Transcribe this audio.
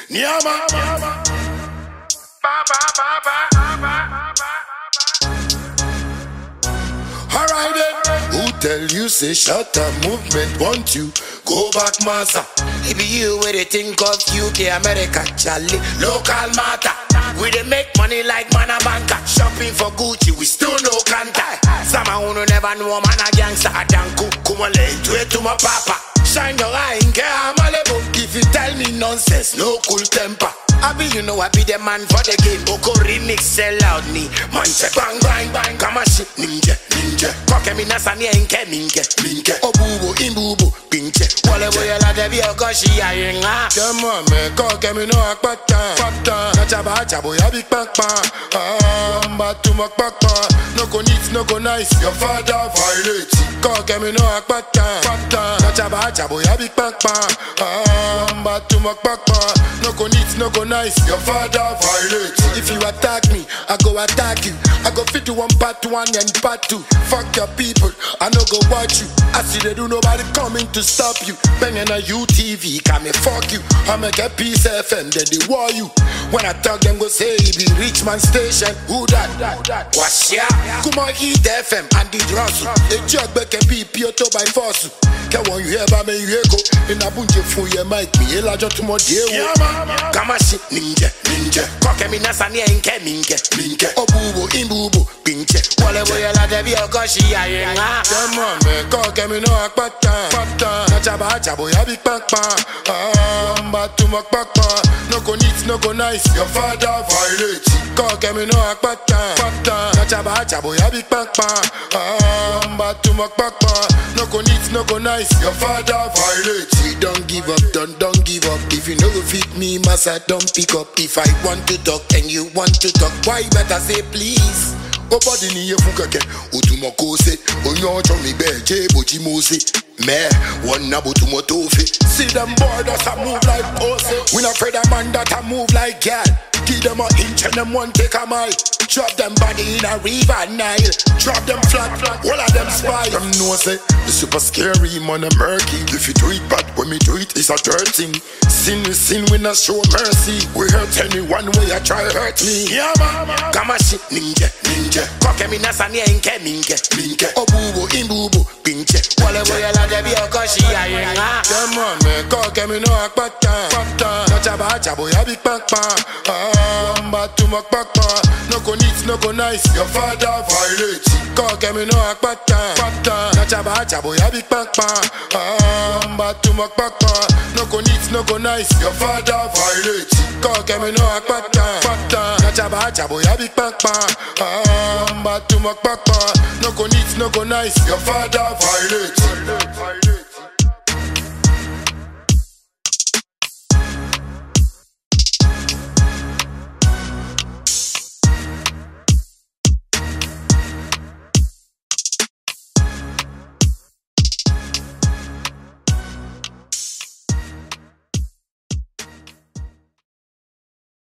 Nyama. Alright then. Who tell you say shut up movement want you? Go back, massa. It be you where they think of UK, America, Charlie. Local matter. We dey make money like man a banker. Shopping for Gucci, we still no contact. Some who never know man a gangster. Adanku, kumale, to my papa. Shine your eye in care, I'm a level. If you tell me nonsense, no cool temper. I be, you know, I be the man for the game. Oko remix, sell out me. Man, check, bang, bang, bang. Come on, shit, ninja. Koke mi nasa ni enke, minke. Obubo, imbubo, pinche. Wale boye la debi okoshi ya yenga. Come on, man, koke mi no akpata. Nachaba, chabo, ya big papa. Mbatu makpapa. No go neat, no go nice. Your father violate. Koke mi no akpata. Nachaba, chabo, ya big papa. Mbatu makpapa. No go neat, no go nice. Your father violate. If you attack me, I go attack you. I go fit you one part one and part two. Fuck your people, I no go watch you. I see they do nobody coming to stop you. Banging a UTV, come and fuck you. I make a Peace FM, then they war you. When I talk, them go say it be Richmond Station. Who that? What's ya? Come on, Heat FM and the Russell. A jug back and be Piotto by force. Come on, you hear about me, you go. In a bunch of food, you might be a large to my dear. Come on, shit, ninja. Koke mi nasa ni enke, minke. Obubo, imbubo, pinche. Wale boye la debi okoshi ya yenga. Come on, man, koke mi no akpata. Nachaba, chabo, ya big papa. Mbatu makpapa. No go neat, no go nice. Your father violate. Koke mi no akpata. Nachaba, chabo, ya big papa. Mbatu makpapa. No go neat, no go nice. Your father violate. We don't give up, don't give up. If you no go fit me, massa, don't pick up. If I want to talk and you want to talk, why better say please? Obadi ni ye funkake, utumo kose, onyo chomi beje boji mose. Me, one na butumo tofe. See them boy that a move like pose. We not afraid of man that a move like gal. Give them a inch and them one take a mile. Drop them body in a river Nile. Drop them flat, all of them spy. Them know say, the super scary man a murky. If you do it bad, when me do it, it's a dirt thing. Sin, we not show mercy. We hurt anyone way I try hurt me. Yeah, mama. Come on, shit, ninja. Koke mi nasa ni enke, minke. Obubo, imbubo, pinche. Wale boye la debi okoshi ya yenga. Come on, man, koke mi no akpata. Nachaba, chabo, ya big papa. Mbatu makpapa. No go neat, no go nice. Your father violate. Koke mi no akpata. Nachaba, chabo, ya big papa. Mbatu makpapa. No go neat, no go nice. Your father violate. Koke mi no akpata. Nachaba, chabo, ya big papa. Mbatu makpapa. No go neat, no go nice. Your father violate.